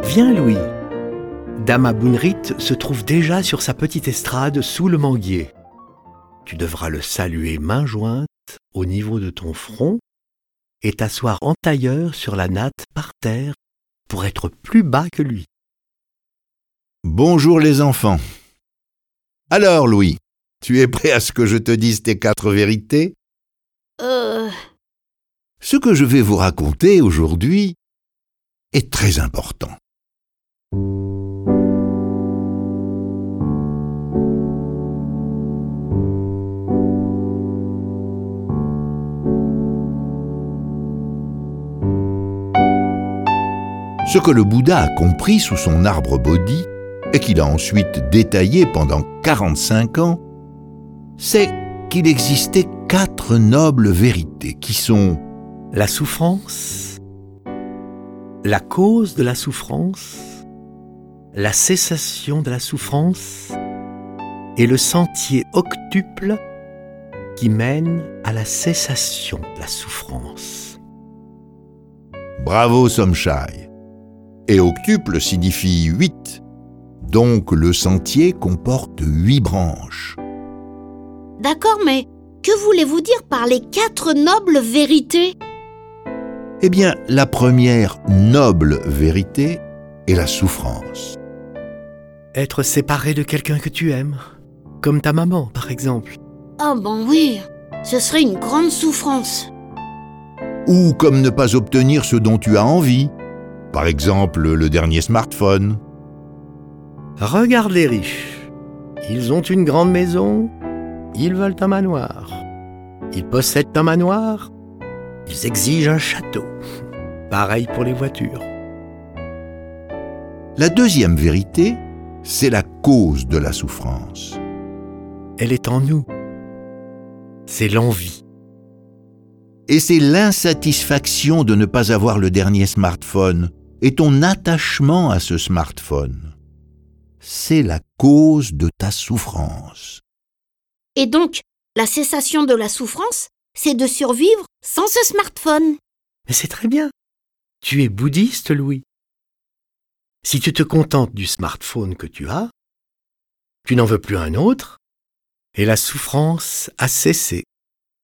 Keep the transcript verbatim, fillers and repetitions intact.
Viens, Louis. Dame Abunrit se trouve déjà sur sa petite estrade sous le manguier. Tu devras le saluer main jointe au niveau de ton front et t'asseoir en tailleur sur la natte par terre pour être plus bas que lui. Bonjour les enfants. Alors Louis, tu es prêt à ce que je te dise tes quatre vérités ? Euh... Ce que je vais vous raconter aujourd'hui est très important. Ce que le Bouddha a compris sous son arbre Bodhi et qu'il a ensuite détaillé pendant quarante-cinq ans, c'est qu'il existait quatre nobles vérités qui sont la souffrance, la cause de la souffrance, la cessation de la souffrance et le sentier octuple qui mène à la cessation de la souffrance. Bravo Somchai. Et octuple signifie huit, donc le sentier comporte huit branches. D'accord, mais que voulez-vous dire par les quatre nobles vérités ? Eh bien, la première noble vérité est la souffrance. Être séparé de quelqu'un que tu aimes, comme ta maman par exemple. Ah ben oui, ce serait une grande souffrance. Ou comme ne pas obtenir ce dont tu as envie. Par exemple, le dernier smartphone. Regarde les riches. Ils ont une grande maison, ils veulent un manoir. Ils possèdent un manoir, ils exigent un château. Pareil pour les voitures. La deuxième vérité, c'est la cause de la souffrance. Elle est en nous. C'est l'envie. Et c'est l'insatisfaction de ne pas avoir le dernier smartphone et ton attachement à ce smartphone. C'est la cause de ta souffrance. Et donc, la cessation de la souffrance, c'est de survivre sans ce smartphone. Mais c'est très bien. Tu es bouddhiste, Louis. Si tu te contentes du smartphone que tu as, tu n'en veux plus un autre, et la souffrance a cessé.